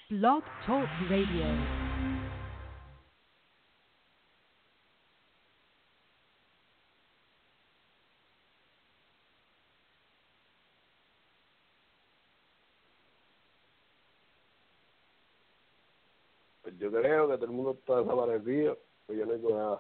Blog Talk Radio. Pues yo creo que todo el mundo está desaparecido, pues yo no digo nada.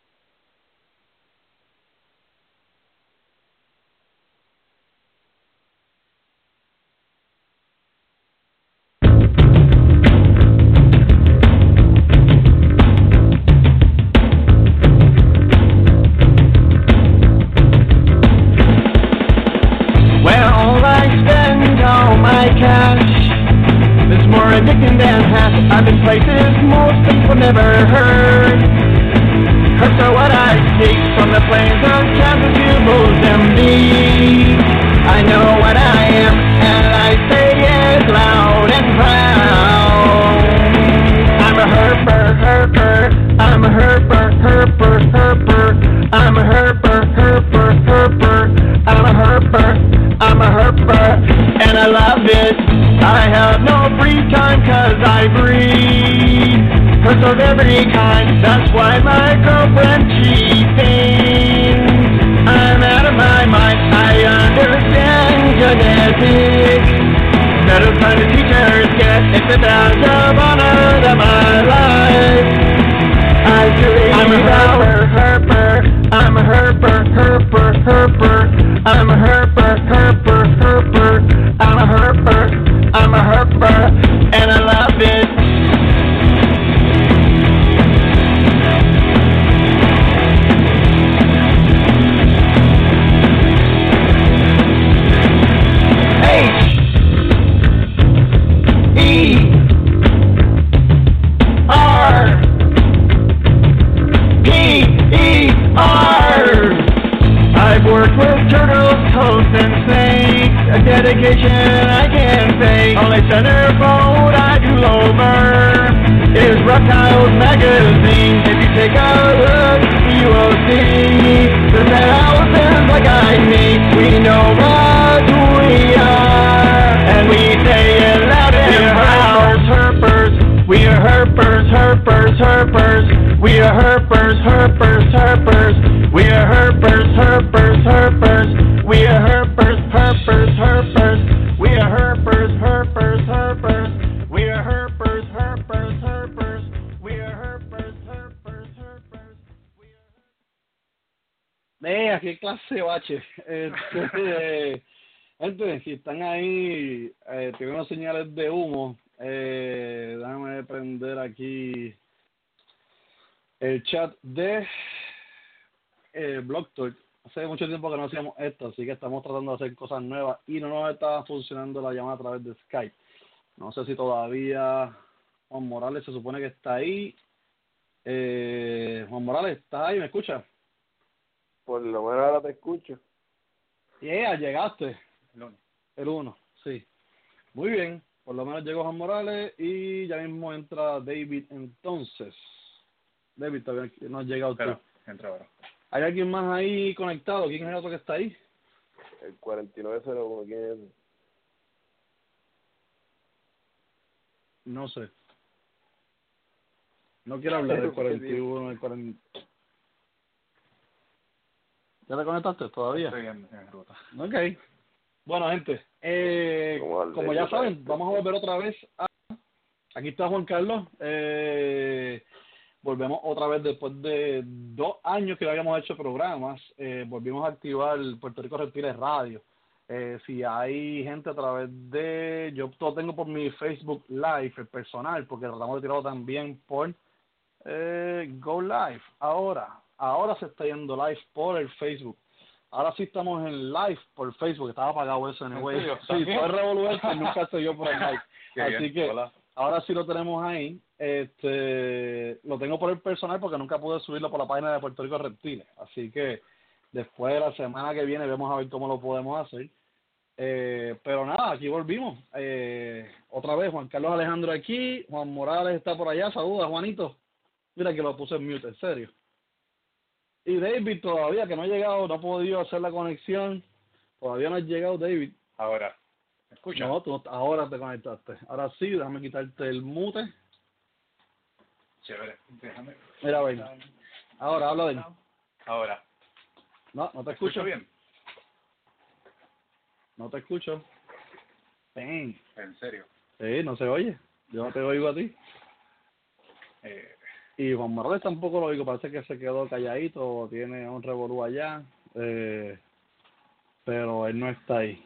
I've been places most people never heard. Hurts are what I seek from the plains of Kansas to Mozambique. I know what I am, and I say it loud and proud. I'm a herper. I'm a herper. I'm a herper. I'm a herper, and I love it. I have no free time 'cause I breathe hurts of every kind. That's why my girlfriend, she thinks I'm out of my mind. I understand genetics better than the teachers get. It's a badge of honor that my life I believe. I'm a herper. I'm a herper. I'm a herper. I'm a herper. I'm a herper, and I love it. H-E-R-P-E-R. I've worked with turtles, toads, and snakes. A dedication I can't fake. Only centerfold I do over is Reptiles magazine. If you take a look, you will see there's thousands like I meet. We know what we are, and we say it loud and proud. We are herpers. We are herpers. We are herpers. We are herpers. We are herpers. We are herpers. We are herpers. Qué clase bache. Gente, si están ahí, tengo unas señales de humo. Déjame prender aquí el chat de Blog Talk. Hace mucho tiempo que no hacíamos esto, así que estamos tratando de hacer cosas nuevas y no nos está funcionando la llamada a través de Skype. No sé si todavía Juan Morales se supone que está ahí. Juan Morales, ¿estás ahí? ¿Me escuchas? Por lo menos ahora te escucho. Llegaste. El 1, sí. Muy bien, por lo menos llegó Juan Morales y ya mismo entra David entonces. David, todavía no has llegado tú. Entra ahora. ¿Hay alguien más ahí conectado? ¿Quién es el otro que está ahí? El 4901, ¿quién es? No sé. No quiero hablar del 41, el 40. ¿Ya te conectaste todavía? Estoy en ruta. Ok. Bueno, gente, como ya saben, vamos a volver otra vez a... Aquí está Juan Carlos. Volvemos otra vez después de 2 años que no habíamos hecho programas. Volvimos a activar Puerto Rico Reptiles Radio. Si hay gente a través de... Yo lo tengo por mi Facebook Live, el personal, porque tratamos de tirarlo también por Go Live. Ahora se está yendo live por el Facebook. Ahora sí estamos en live por Facebook. Estaba apagado eso, anyway. Sí, fue revolver que nunca estoy yo por el live. Así que hola. Ahora sí lo tenemos ahí. Lo tengo por el personal porque nunca pude subirlo por la página de Puerto Rico Reptiles. Así que después de la semana que viene vamos a ver cómo lo podemos hacer. Pero nada, aquí volvimos. Otra vez, Juan Carlos Alejandro aquí. Juan Morales está por allá. Saluda, Juanito. Mira que lo puse en mute, en serio. Y David todavía, que no ha llegado, no ha podido hacer la conexión. Todavía no ha llegado David. Ahora, ¿me escuchas? No, tú ahora te conectaste. Ahora sí, déjame quitarte el mute. Chévere, déjame. Mira, ven. Ahora, habla bien. Ahora, No, no te ¿me escucho. escucho bien? No te escucho. Ven. En serio. Sí, no se oye. Yo no te oigo a ti. Y Juan Morales tampoco lo oigo. Parece que se quedó calladito o tiene un revolú allá. Pero él no está ahí.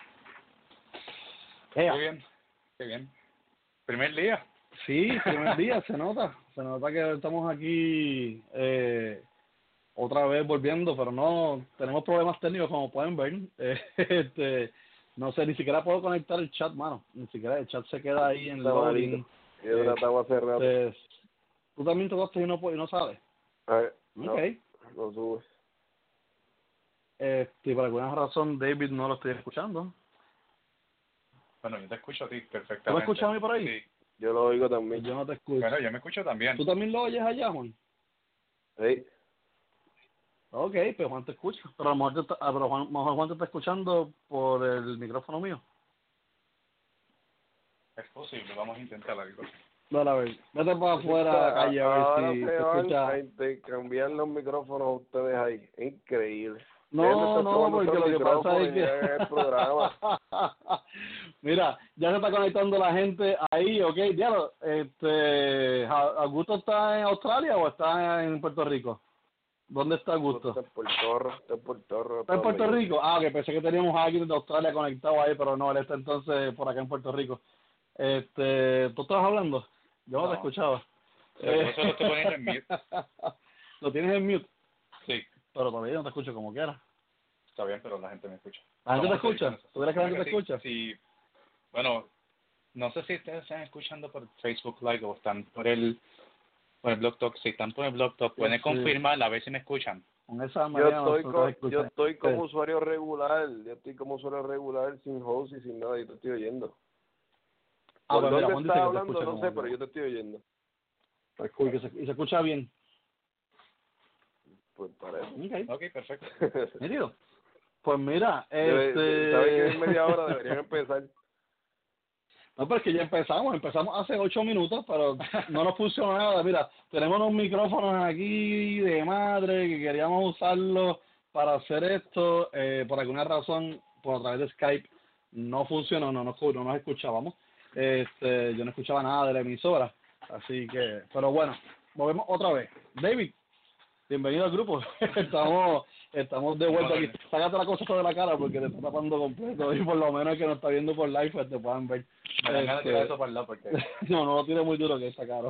Qué bien, qué bien. ¿Primer día? Sí, primer día, se nota que estamos aquí otra vez volviendo, pero no, tenemos problemas técnicos como pueden ver. No sé, ni siquiera puedo conectar el chat, mano, ni siquiera el chat se queda ahí en loading. Yo trataba hace rato. Tú también tocaste y no sabes. No, Okay. no sube. Por alguna razón David no lo estoy escuchando. Bueno, yo te escucho a ti perfectamente. ¿Tú me escuchas a mí por ahí? Sí. Yo lo oigo también. Yo no te escucho. Bueno, yo me escucho también. ¿Tú también lo oyes allá, Juan? Sí. Ok, pues Juan te escucha. Pero a lo mejor, Juan te está escuchando por el micrófono mío. Es posible, vamos a intentar algo. Dale, a ver. Vete para afuera a la calle a ver Ahora si se se van escucha. a intercambiar los micrófonos a ustedes ahí. Increíble. No, porque lo que pasa es que... El programa. Mira, ya se está conectando la gente ahí, ok. Diablo, ¿Augusto está en Australia o está en Puerto Rico? ¿Dónde está Augusto? Está en Puerto ¿Está en Puerto Rico? Ah, que pensé que teníamos a alguien de Australia conectado ahí, pero no, él está entonces por acá en Puerto Rico. ¿Tú estabas hablando? Yo no te escuchaba. Eso lo estoy poniendo en mute. ¿Lo tienes en mute? Sí. Pero todavía no te escucho como quieras. Está bien, pero la gente me escucha. ¿La gente te escucha? ¿Tú crees que la gente te escucha? Sí. Bueno, no sé si ustedes están escuchando por Facebook Live o están por el Blog Talk. Si están por el Blog Talk, pueden confirmar a ver si me escuchan. Con esa yo estoy como usuario regular. Yo estoy como usuario regular sin host y sin nada. Y te estoy oyendo. Ah, ¿Por pues dónde mira, estás hablando? No sé, pero yo te estoy oyendo. Pues cool, y se escucha bien. Pues parece. Ok, perfecto. ¿Nítido? Pues mira, ¿Sabes que en media hora deberían empezar? No, pero es que ya empezamos hace 8 minutos, pero no nos funcionó nada. Mira, tenemos unos micrófonos aquí de madre que queríamos usarlos para hacer esto, por alguna razón, por a través de Skype, no funcionó, no nos escuchábamos. Yo no escuchaba nada de la emisora, así que, pero bueno, volvemos otra vez. David, bienvenido al grupo. Estamos de vuelta aquí. Sácate la cosa de la cara porque te está tapando completo y por lo menos el que nos está viendo por live pues te puedan ver. Me dan ganas de tirar eso para el lado porque... No lo tire muy duro que está caro.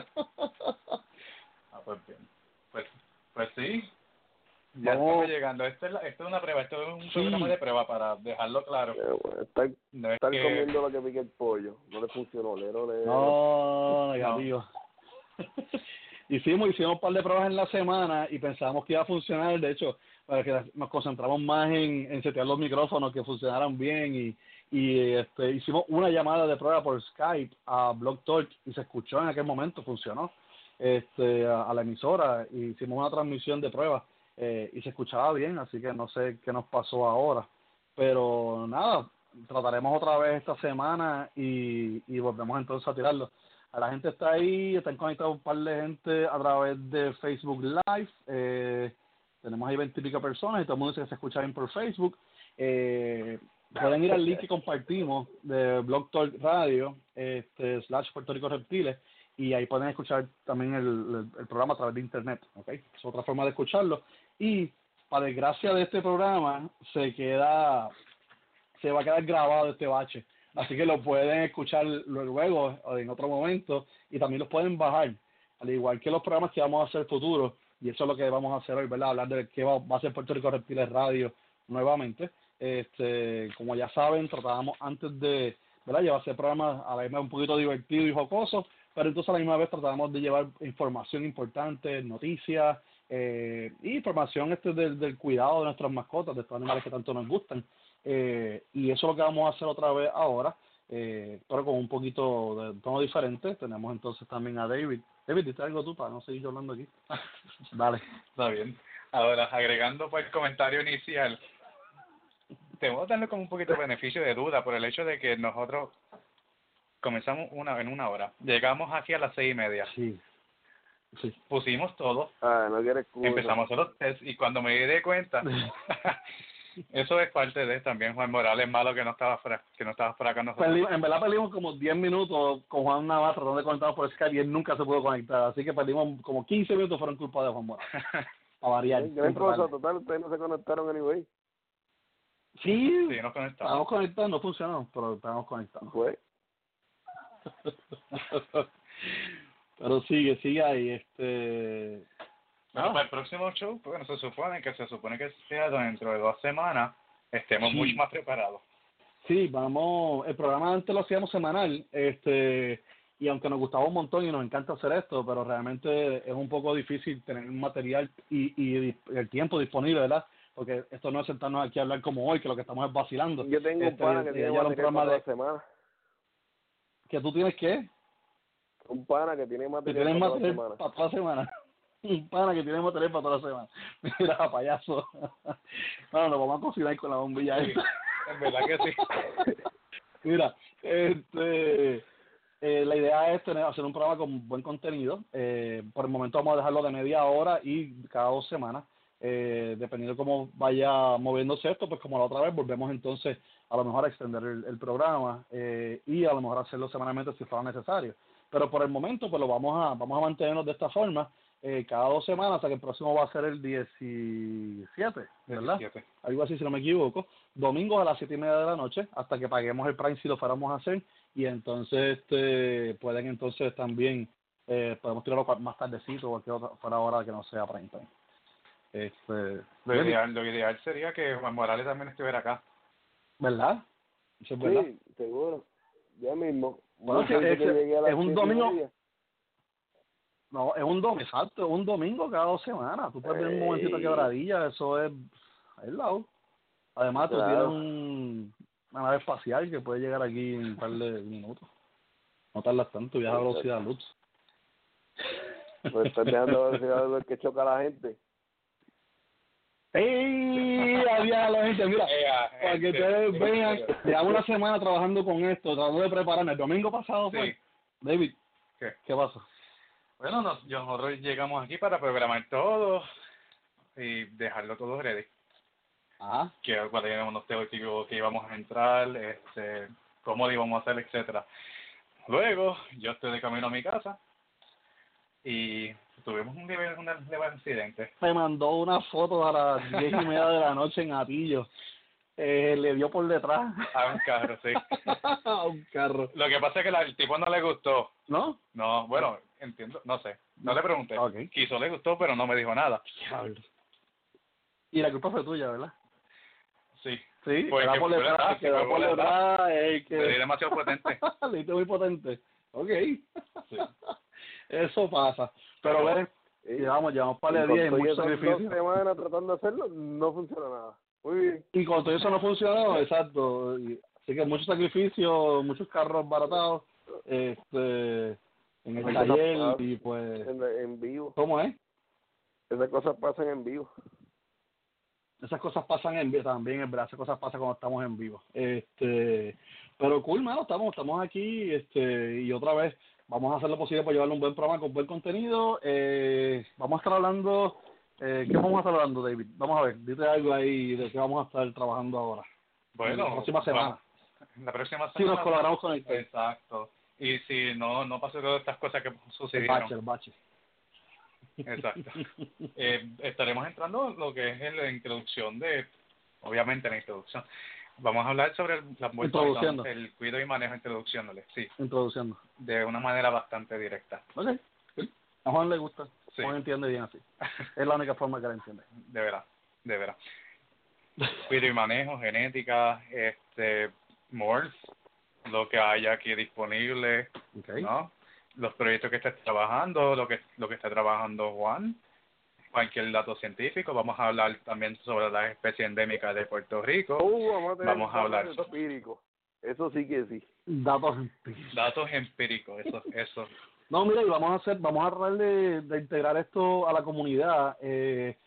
Pues bien. Pues sí. Ya estamos llegando. Esto es una prueba. Esto es un programa de prueba para dejarlo claro. Bueno, estar comiendo lo que pique el pollo. No le funcionó. No, negativo. Hicimos un par de pruebas en la semana y pensábamos que iba a funcionar. De hecho, para que nos concentramos más en setear los micrófonos que funcionaran bien y hicimos una llamada de prueba por Skype a Blog Talk y se escuchó en aquel momento, funcionó a la emisora. Hicimos una transmisión de prueba y se escuchaba bien, así que no sé qué nos pasó ahora, pero nada, trataremos otra vez esta semana y volvemos entonces a tirarlo. A la gente está ahí, están conectados un par de gente a través de Facebook Live. Tenemos ahí 20 y pico personas y todo el mundo dice que se escucha bien por Facebook. Pueden ir al link que compartimos de Blog Talk Radio / Puerto Rico Reptiles y ahí pueden escuchar también el programa a través de internet. ¿Okay? Es otra forma de escucharlo. Y para desgracia de este programa se va a quedar grabado este bache. Así que lo pueden escuchar luego o en otro momento y también los pueden bajar, al igual que los programas que vamos a hacer futuros, y eso es lo que vamos a hacer hoy, ¿verdad? Hablar de qué va a hacer Puerto Rico Reptiles Radio nuevamente. Como ya saben, tratábamos antes de, ¿verdad?, llevarse programas a la misma un poquito divertido y jocoso, pero entonces a la misma vez tratábamos de llevar información importante, noticias, y información del cuidado de nuestras mascotas, de estos animales que tanto nos gustan. Y eso es lo que vamos a hacer otra vez ahora, pero con un poquito de tono diferente. Tenemos entonces también a David. David, ¿dices algo tú para no seguir yo hablando aquí? Dale. Está bien. Ahora, agregando pues el comentario inicial, debo darle como un poquito de beneficio de duda por el hecho de que nosotros comenzamos en 1 hora. Llegamos aquí a las 6:30. Sí. Pusimos todo. No quieres excusa. Empezamos a hacer los test y cuando me di cuenta, eso es parte de también Juan Morales malo que no estaba por acá nosotros. En verdad perdimos como 10 minutos con Juan Navarro tratando de conectarnos por Skype y él nunca se pudo conectar. Así que perdimos como 15 minutos fueron culpa de Juan Morales. A variar. Gran cosa, total, ustedes no se conectaron anyway. Sí, nos conectamos. estábamos conectados, no funcionó, pero estábamos conectados. Pues. Pero sigue ahí, Bueno, para el próximo show, bueno, se supone que sea dentro de 2 semanas, estemos mucho más preparados. Sí, el programa antes lo hacíamos semanal, y aunque nos gustaba un montón y nos encanta hacer esto, pero realmente es un poco difícil tener un material y el tiempo disponible, ¿verdad? Porque esto no es sentarnos aquí a hablar como hoy, que lo que estamos es vacilando. Yo tengo un pana que tiene material para toda la semana. ¿Que tú tienes qué? Un pana que tiene material para toda la semana. Un pana que tiene material para toda la semana. Mira, payaso. Bueno, nos vamos a cocinar con la bombilla sí, esta. En verdad que sí. Mira, la idea es hacer un programa con buen contenido. Por el momento vamos a dejarlo de media hora y cada 2 semanas. Dependiendo de cómo vaya moviéndose esto, pues como la otra vez, volvemos entonces a lo mejor a extender el programa y a lo mejor hacerlo semanalmente si fuera necesario. Pero por el momento, pues vamos a mantenernos de esta forma cada 2 semanas hasta que el próximo va a ser el 17, ¿verdad? 17. Algo así, si no me equivoco. Domingos a las 7:30 de la noche hasta que paguemos el Prime si lo fuéramos a hacer y entonces pueden entonces también podemos tirarlo más tardecito o cualquier otra fuera hora que no sea Prime Time. Lo ideal sería que Juan Morales también estuviera acá. ¿Verdad? Eso es verdad. Sí, seguro. Ya mismo. Bueno, es un domingo. No, es un domingo, exacto, es un domingo cada 2 semanas. Tú puedes ver un momentito de Quebradilla, eso es al lado. Además, tú tienes una nave espacial que puede llegar aquí en un par de minutos. No tardas tanto, viaja a velocidad de luz. Pues estás dejando a velocidad de luz que choca a la gente. ¡Ey! Había la gente, mira, para que ustedes vean, llevamos 1 semana trabajando con esto, tratando de prepararnos. El domingo pasado fue. Sí. David, ¿Qué pasó? Bueno, nosotros llegamos aquí para programar todo y dejarlo todo ready. Ajá. Cuáles eran los temas que íbamos a entrar, cómo lo íbamos a hacer, etcétera. Luego, yo estoy de camino a mi casa y tuvimos un leve incidente. Me mandó una foto a las 10:30 de la noche en Atillo. Le dio por detrás. A un carro, sí. A un carro. Lo que pasa es que al tipo no le gustó. ¿No? No, bueno, entiendo, no sé. No le pregunté. Okay. Quiso, le gustó, pero no me dijo nada. Diablo. Y la culpa fue tuya, ¿verdad? Sí. Sí, porque por detrás, le di demasiado potente. Le diste muy potente. Ok. Sí. Eso pasa. Pero ver, llevamos para el día y mucho sacrificio. 2 semanas tratando de hacerlo, no funciona nada. Muy bien. Y con todo eso no funcionó, exacto. Así que mucho sacrificio, muchos carros baratados en el taller y pues... En vivo. ¿Cómo es? Esas cosas pasan en vivo. Esas cosas pasan en vivo también, es verdad, esas cosas pasan cuando estamos en vivo. Pero cool, mano, estamos aquí y otra vez vamos a hacer lo posible para llevarle un buen programa con buen contenido. Vamos a estar hablando, ¿qué vamos a estar hablando, David? Vamos a ver, dite algo ahí de qué vamos a estar trabajando ahora. Bueno, la próxima semana. La próxima semana. Sí, nos colaboramos con el tema. Exacto. Y si no pasó todas estas cosas que sucedieron. El bache. Exacto. Estaremos entrando en lo que es la introducción obviamente la introducción. Vamos a hablar sobre el cuidado y manejo, introduciéndole, sí. Introduciendo. De una manera bastante directa. Ok. A Juan le gusta. Sí. Juan entiende bien así. Es la única forma que él entiende. De veras. Cuidado y manejo, genética, Morse, lo que haya aquí disponible, okay. ¿no? Los proyectos que estés trabajando, lo que está trabajando Juan, cualquier dato científico. Vamos a hablar también sobre las especies endémicas de Puerto Rico. Vamos a hablar empírico. Eso sí que sí. Datos empíricos, eso. No, mira, y vamos a tratar de integrar esto a la comunidad.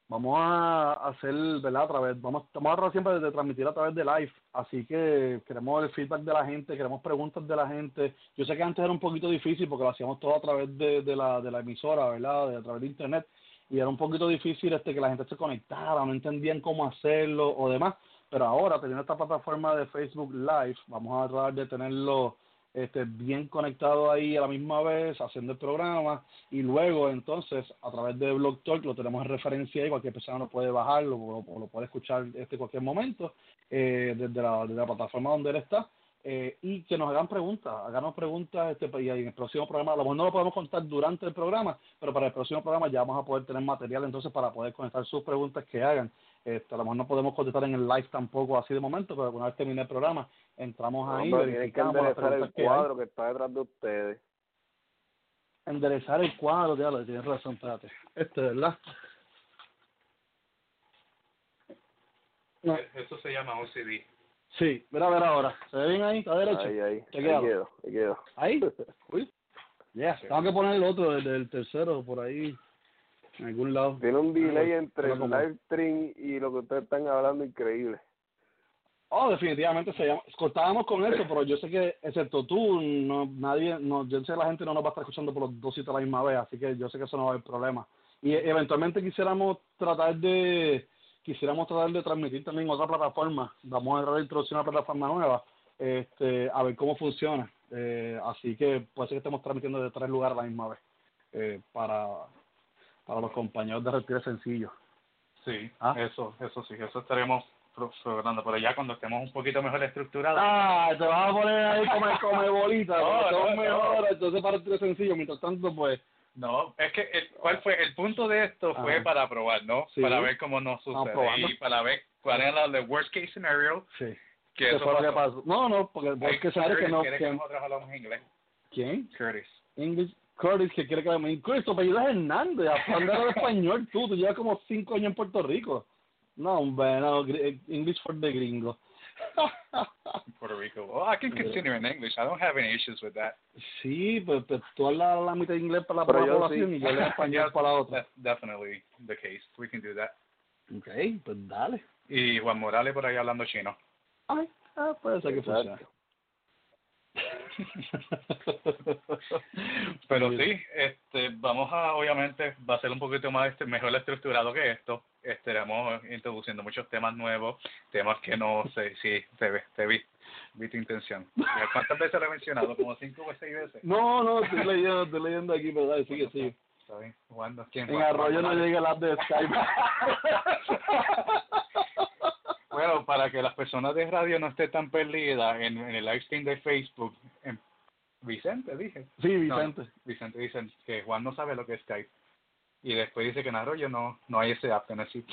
vamos a hacer, ¿verdad? Estamos a tratar siempre de transmitir a través de live, así que queremos el feedback de la gente, queremos preguntas de la gente. Yo sé que antes era un poquito difícil porque lo hacíamos todo a través de la emisora, ¿verdad? A través de internet, y era un poquito difícil que la gente se conectara, no entendían cómo hacerlo o demás, pero ahora teniendo esta plataforma de Facebook Live, vamos a tratar de tenerlo bien conectado ahí a la misma vez, haciendo el programa, y luego entonces a través de Blog Talk lo tenemos en referencia y cualquier persona lo puede bajar o lo puede escuchar en cualquier momento desde la plataforma donde él está, y que nos hagan preguntas, y en el próximo programa, a lo mejor no lo podemos contar durante el programa, pero para el próximo programa ya vamos a poder tener material entonces para poder conectar sus preguntas que hagan. A lo mejor no podemos contestar en el live tampoco así de momento, pero una vez termine el programa, entramos ahí, verificamos las preguntas que hay. el cuadro que está detrás de ustedes. Enderezar el cuadro, diablo, tienes razón, espérate. ¿Verdad? No. Eso se llama OCD. Sí, mira a ver ahora. ¿Se ve bien ahí? ¿Está derecho? Ahí quedo. ¿Ahí? Uy. Yeah. Tengo que poner el otro, el tercero, por ahí, en algún lado. Tiene un delay entre el live stream y lo que ustedes están hablando increíble. Oh, definitivamente cortábamos con eso, pero yo sé que, excepto tú, yo sé que la gente no nos va a estar escuchando por los dos sitios a la misma vez, así que yo sé que eso no va a haber problema. Y eventualmente quisiéramos tratar de transmitir también otra plataforma. Vamos a dar la introducción a una plataforma nueva, a ver cómo funciona. Así que puede ser que estemos transmitiendo de 3 lugares a la misma vez, para los compañeros de Retiro Sencillo. Sí, eso estaremos programando, pero ya cuando estemos un poquito mejor estructurados. Te vas a poner ahí como bolita, no, mejor, entonces para Retiro Sencillo, mientras tanto pues. No, es que ¿cuál fue el punto de esto? Fue para probar, ¿no? Sí. Para ver cómo nos sucede y para ver cuál era el worst case scenario. Sí. Que eso fue lo que pasó. No, porque el worst case scenario que no. ¿Quiere que nosotros hablamos inglés? ¿Quién? Curtis, que quiere que hablamos inglés. Curtis, tu apellido es Hernández. Aprende español tú llevas como 5 años en Puerto Rico. No, hombre, no, English for the gringo. Puerto Rico. Well, I can continue in English. I don't have any issues with that. Sí, pues tú hablas la mitad de inglés para la población y yo hablo español para la otra. That's definitely the case. We can do that. Okay, pues dale. Y Juan Morales por ahí hablando chino. Ay, puede ser que funcione. Pero sí, vamos a, obviamente, va a ser un poquito más mejor estructurado que esto. Estamos introduciendo muchos temas nuevos, temas que no sé si te vi tu intención. ¿Cuántas veces lo he mencionado? ¿Como 5 o 6 veces? No, estoy leyendo aquí, pero dale, sigue. Está bien, jugando. ¿Quién? En Arroyo no llega el app de Skype. Bueno, para que las personas de radio no estén tan perdidas en el live stream de Facebook, Vicente dije. Sí, Vicente. No, Vicente dice que Juan no sabe lo que es Skype. Y después dice que en Arroyo no hay ese app que no existe.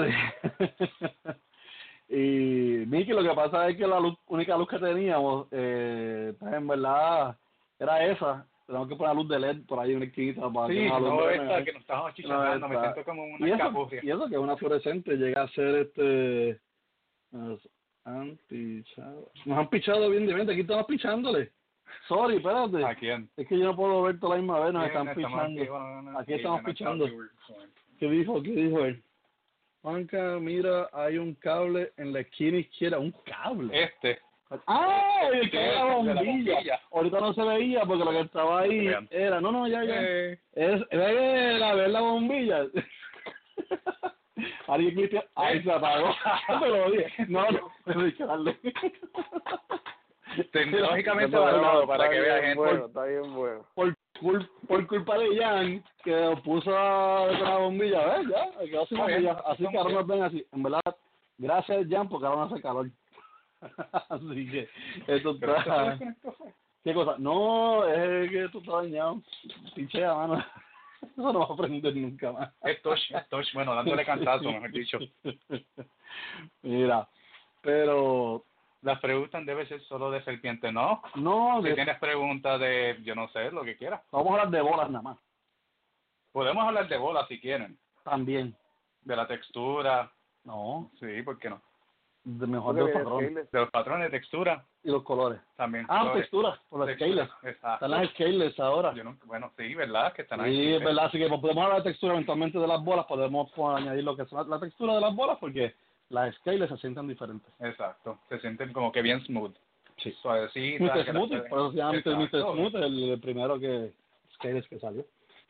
Y Miki, lo que pasa es que la única luz que teníamos, pues en verdad, era esa. Tenemos que poner luz de LED por ahí en una esquina. Sí, no esta que nos estábamos chicharrando, me siento como una escapurria. Y eso que es una fluorescente, llega a ser Nos han pichado bien de mente. Aquí estamos pichándole. Sorry, espérate. ¿A quién? Es que yo no puedo ver toda la misma vez. Nos están pichando. Aquí estamos pichando. ¿Qué dijo él? Juanca, mira, hay un cable en la esquina izquierda. ¿Un cable? El que era la bombilla. Ahorita no se veía porque lo que estaba ahí era... No, ya. Era ver la bombilla. Alguien cliqueó. Ahí se apagó. Me lo dije. No, hay que darle. Tecnológicamente valorado para que vean gente. Está bien bueno. Por culpa de Jan, que puso la bombilla, ¿ves? Ya, quedó sin bombilla. Así que ahora nos ven así. En verdad, gracias Jan, porque ahora no hace calor. Así que, esto está... ¿Qué cosa? No, es que esto está dañado. Pinchea, mano. Eso no va a aprender nunca más. Es touch, bueno, dándole cantazo, mejor dicho. Mira, pero... Las preguntas deben ser solo de serpiente, ¿no? No. Si tienes preguntas de, yo no sé, lo que quieras. Vamos a hablar de bolas nada más. Podemos hablar de bolas si quieren. También. De la textura. No. Sí, ¿por qué no? mejor de los patrones. De los patrones, textura. Y los colores. También. Colores. Textura, por las scales. Están las scales ahora. Bueno, sí, ¿verdad? Que están ahí. Sí, es verdad, así que podemos hablar de textura eventualmente de las bolas, podemos añadir lo que es la textura de las bolas porque las scales se sienten diferentes. Exacto, se sienten como que bien smooth. Sí. Suavecitas. Mr. Smooth, por eso se llama Mr. Smooth, el primero que scales que salió.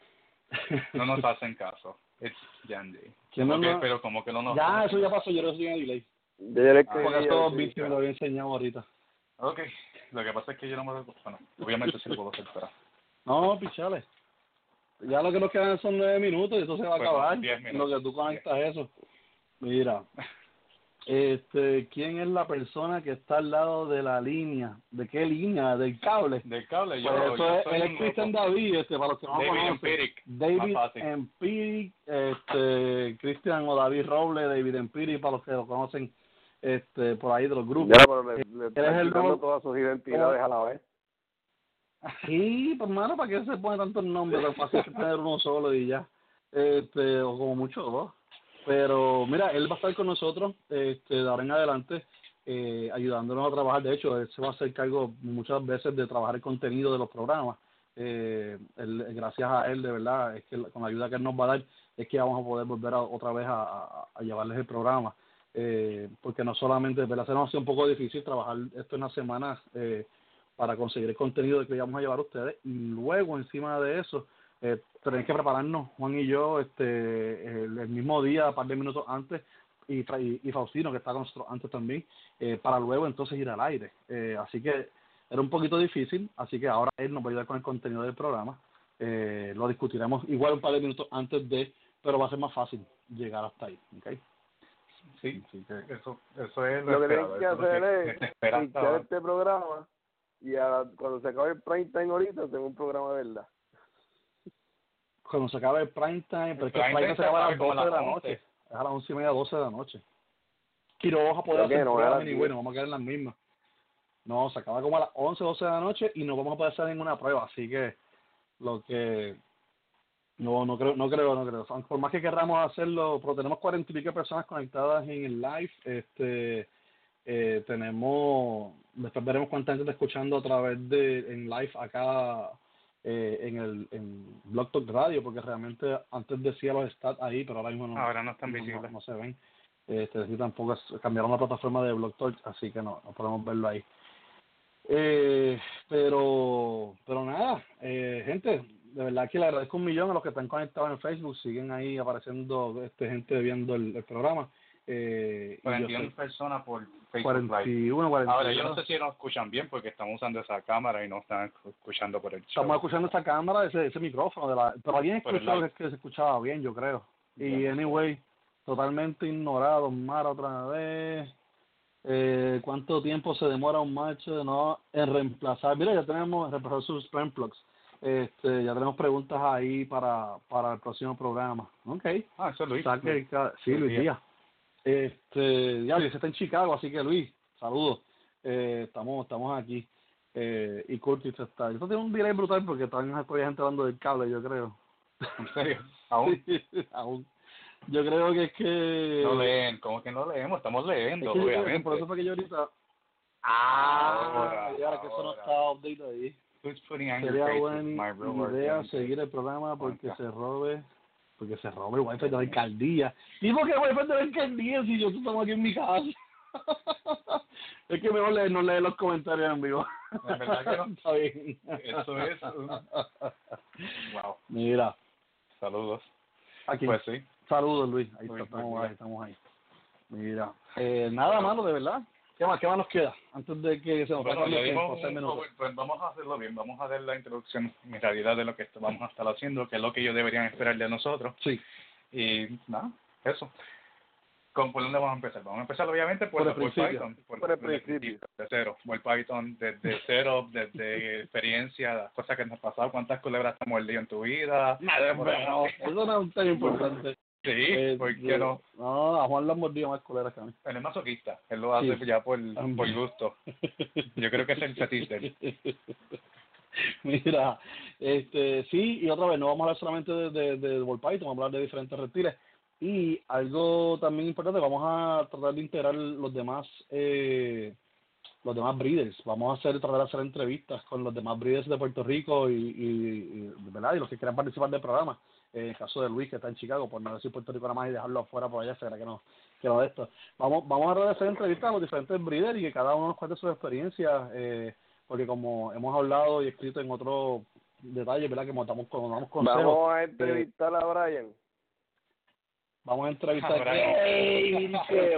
No nos hacen caso. It's Yandy. Pero como que no nos... Ya, eso ya pasó, yo lo estoy en delay. Porque estos vídeos me lo había enseñado ahorita. Ok, lo que pasa es que yo no me lo... Bueno, obviamente sí lo puedo hacer, pero... No, pichales. Ya lo que nos quedan son 9 minutos y eso se va a acabar. 10 en lo que tú conectas eso. Mira, ¿quién es la persona que está al lado de la línea? ¿De qué línea? ¿Del cable? Del cable, pues él es Cristian David, para los que no David conocen. Empiric. David Empiric, Cristian o David Roble, David Empiric, para los que lo conocen por ahí de los grupos. Ya, pero le están quitando todas sus identidades a la vez. Sí, pues hermano, ¿para qué se pone tantos nombres? Lo fácil es tener uno solo y ya. O como mucho dos. Pero mira, él va a estar con nosotros de ahora en adelante, ayudándonos a trabajar. De hecho, él se va a hacer cargo muchas veces de trabajar el contenido de los programas. Gracias a él, de verdad, es que con la ayuda que él nos va a dar, es que vamos a poder volver otra vez a llevarles el programa. Porque no solamente, de verdad, se nos hace un poco difícil trabajar esto en las semanas para conseguir el contenido que vamos a llevar a ustedes. Y luego, encima de eso, tenemos que prepararnos, Juan y yo, el mismo día, un par de minutos antes, y Faustino, que está con nosotros antes también, para luego entonces ir al aire. Así que era un poquito difícil, así que ahora él nos va a ayudar con el contenido del programa. Lo discutiremos igual un par de minutos antes pero va a ser más fácil llegar hasta ahí. ¿Okay? Sí, eso es lo que tienen que hacer es iniciar este programa y cuando se acabe el prime time ahorita tengo un programa de verdad. Cuando se acabe el prime time, pero es que el prime time se acaba a las 12 de la noche. Es a las 11:30, 12 de la noche. Quiroga poder hacer programas y bueno, vamos a quedar en las mismas. No, se acaba como a las 11, 12 de la noche y no vamos a poder hacer ninguna prueba, así que no creo. Por más que querramos hacerlo, pero tenemos 40 y pico personas conectadas en el live. Después veremos cuánta gente está escuchando a través en live acá en Blog Talk Radio, porque realmente antes decía los stats ahí, pero ahora mismo no están visibles, no se ven. Tampoco cambiaron la plataforma de Blog Talk, así que no podemos verlo ahí. Pero nada, gente, de verdad que le agradezco 1,000,000 a los que están conectados en Facebook, siguen ahí apareciendo gente viendo el programa. 41 personas por Facebook 41, Live. 41. Ahora, yo no sé si nos escuchan bien porque estamos usando esa cámara y no están escuchando por el show. Estamos escuchando esa cámara, ese micrófono, pero alguien escuchó que se escuchaba bien, yo creo. Y anyway, totalmente ignorado, Mara otra vez. ¿Cuánto tiempo se demora un macho en reemplazar? Mira, ya tenemos reemplazar sus Prime Plugs. Ya tenemos preguntas ahí para el próximo programa. Okay. Eso es Luis. Sí, Luis Díaz. Ya Luis está en Chicago, así que Luis, saludos. Estamos aquí. Y Curtis está. Esto tiene un delay brutal porque todavía gente hablando del cable, yo creo. ¿En serio? ¿Aún? Sí, aún. Yo creo que es que... No leen, ¿cómo que no leemos? Estamos leyendo, obviamente. Por eso fue que yo ahorita... Ahora que eso no está update ahí. Sería buena idea seguir el programa porque se robe el wifi de la alcaldía. ¿Y por qué el wifi de la alcaldía si tú estamos aquí en mi casa? Es que mejor no leer los comentarios en vivo. La verdad que no. Está bien. Eso es... Wow. Mira. Saludos. Aquí. Pues sí. Saludos, Luis. Ahí estamos ahí. Mira. Nada malo, de verdad. ¿Qué más nos queda? Antes de que se nos pase el tiempo. Pues vamos a hacerlo bien. Vamos a dar la introducción en realidad de lo que vamos a estar haciendo, que es lo que ellos deberían esperar de nosotros. Sí. Y nada, eso. ¿Por dónde vamos a empezar? Vamos a empezar obviamente por Python. Por el principio. De cero. Por Python desde cero, desde experiencia, las cosas que nos han pasado, cuántas culebras te has mordido en tu vida. No, eso no es tan importante. Sí, ¿por qué no? No, a Juan lo han mordido más culeras que a mí. Él es masoquista, él lo hace ya por gusto. Yo creo que es el fetiche de él. Mira, sí, y otra vez, no vamos a hablar solamente de Ball Python, vamos a hablar de diferentes reptiles. Y algo también importante, vamos a tratar de integrar los demás breeders. Vamos a tratar de hacer entrevistas con los demás breeders de Puerto Rico ¿verdad? Y los que quieran participar del programa. En el caso de Luis, que está en Chicago, por no decir Puerto Rico nada más y dejarlo afuera por allá, será que no de esto. Vamos a tratar de hacer entrevistas a los diferentes breeders y que cada uno nos cuente sus experiencias, porque como hemos hablado y escrito en otros detalles, ¿verdad? Que damos consejos. Vamos a entrevistar a Brian. Vamos a entrevistar a Brian.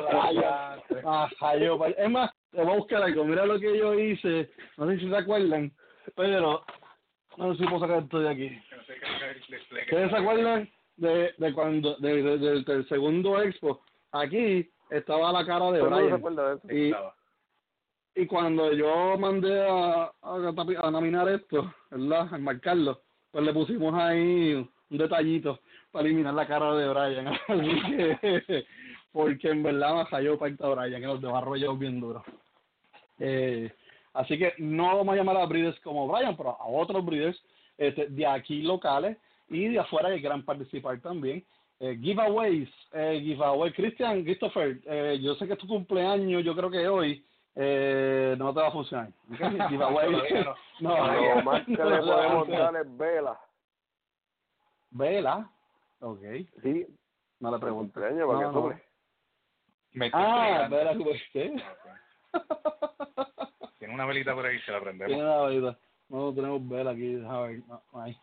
Es más, te voy a buscar algo. Mira lo que yo hice. No sé si se acuerdan, pero no sé si puedo sacar esto de aquí. ¿Ustedes se acuerdan de cuando del segundo expo? Aquí estaba la cara de Brian. No se acuerda de eso. Y cuando yo mandé a laminar esto, ¿verdad? A enmarcarlo, pues le pusimos ahí un detallito para eliminar la cara de Brian. Así que, porque en verdad me falló para Brian, que los demás rollados bien duros. Así que no vamos a llamar a breeders como Brian, pero a otros breeders de aquí locales y de afuera que quieran participar también. Giveaway, Christopher, yo sé que es tu cumpleaños, yo creo que hoy no te va a funcionar. ¿Okay? Giveaway. Lo más que le podemos dar es vela. ¿Vela? Ok. Sí. No le pregunto. No. Vela, ¿qué? Tiene una velita por ahí, se la prendemos. Tiene una velita. No tenemos vela aquí, a ver, no hay.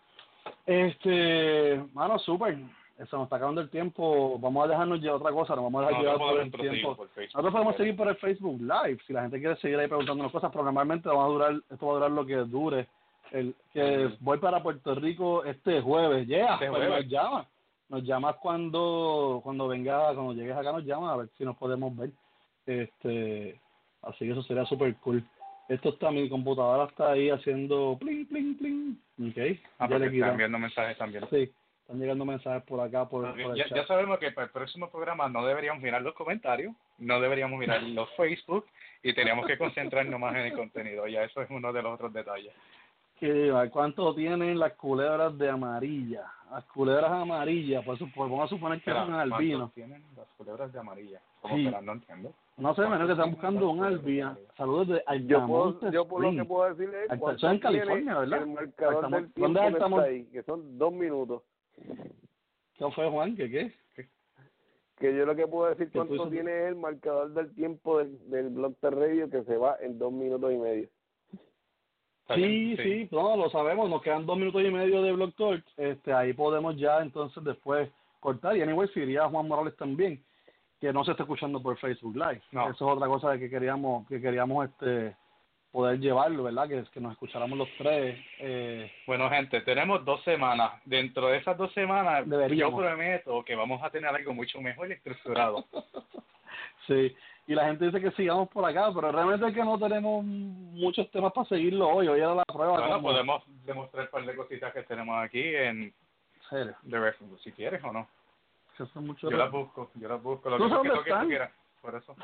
Mano, súper. Eso nos está acabando el tiempo. Vamos a dejarnos llevar otra cosa, nos vamos a dejar llevar por el tiempo. Nosotros podemos seguir por el Facebook Live, si la gente quiere seguir ahí preguntándonos cosas, pero normalmente esto va a durar lo que dure. Voy para Puerto Rico este jueves. Nos llamas cuando llegues acá, nos llamas a ver si nos podemos ver. Así que eso sería súper cool. Mi computadora está ahí haciendo pling, pling, pling. Okay. Porque están enviando mensajes también. Sí, están llegando mensajes por acá. Ya sabemos que para el próximo programa no deberíamos mirar los comentarios, no deberíamos mirar los Facebook y teníamos que concentrarnos más en el contenido. Ya eso es uno de los otros detalles. ¿Cuánto tienen las culebras de amarilla? Las culebras amarillas, pues vamos a suponer que son albinos. ¿Cuánto tienen las culebras de amarilla? Sí. No entiendo. No sé, menos que están buscando un albino. Saludos de Altamonte. Yo por lo que puedo decirle es cuánto en California, ¿verdad? El marcador del tiempo que está ahí, que son 2 minutos. ¿Qué fue, Juan? ¿Qué? Que yo lo que puedo decir cuánto tiene el marcador del tiempo del Blog de Radio, que se va en 2 minutos y medio. Sí, no, lo sabemos, nos quedan 2 minutos y medio de Blog Talk, ahí podemos ya entonces después cortar, y anyway, si iría Juan Morales también, que no se está escuchando por Facebook Live. No. Eso es otra cosa que queríamos poder llevarlo, ¿verdad? Que nos escucháramos los tres. Bueno, gente, tenemos 2 semanas. Dentro de esas 2 semanas, yo prometo que vamos a tener algo mucho mejor y estructurado. Sí, y la gente dice que sigamos por acá, pero realmente es que no tenemos muchos temas para seguirlo hoy era la prueba. Bueno, podemos demostrar un par de cositas que tenemos aquí en serio, si quieres o no. Yo las busco, lo que tú quieras, por eso.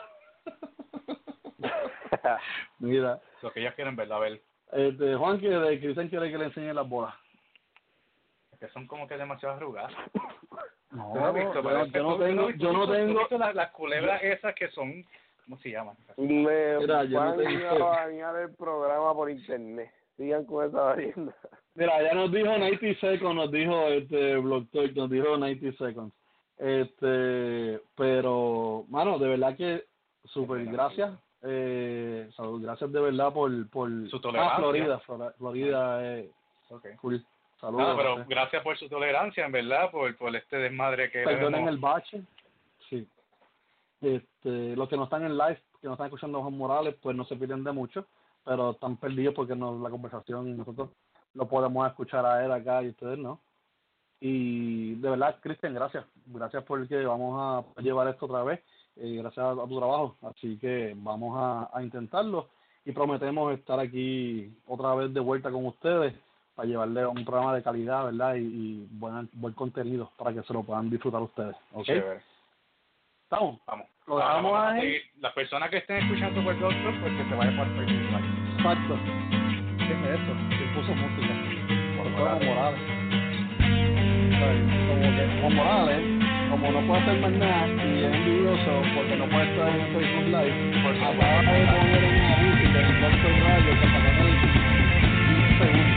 Mira. Lo que ellas quieren ver, a ver. Juan, que Cristian quiere que le enseñe las bolas. Que son como que demasiado arrugadas. No, yo no tengo las culebras esas que son, ¿cómo se llaman? Van a bañar el programa por internet. Sigan con esa variedad. Mira, ya nos dijo 90 seconds, nos dijo Blog Talk, nos dijo 90 seconds. Pero, mano, de verdad que súper gracias. Salud, gracias de verdad por su tolerancia. Florida, okay. Cool. Saludos. Pero gracias por su tolerancia, en verdad, por este desmadre que perdonen el bache. Sí. Los que no están en live, que no están escuchando a Juan Morales, pues no se pierden de mucho, pero están perdidos porque la conversación nosotros lo podemos escuchar a él acá y ustedes no. Y de verdad, Cristian, gracias porque vamos a llevar esto otra vez, gracias a tu trabajo, así que vamos a intentarlo y prometemos estar aquí otra vez de vuelta con ustedes para llevarle un programa de calidad, ¿verdad? Y buen contenido para que se lo puedan disfrutar ustedes, ¿ok? Chévere. ¿Estamos? Vamos. Lo dejamos ahí. Las personas que estén escuchando por doctor, pues que se vayan por Facebook. Exacto. ¿Qué es eso? ¿Quién puso música? Por Morales. Como como no puede hacer más nada y es envidioso porque no puede estar en Facebook Live, acaba de poner un aviso del Doctor Radio que para 15 segundos.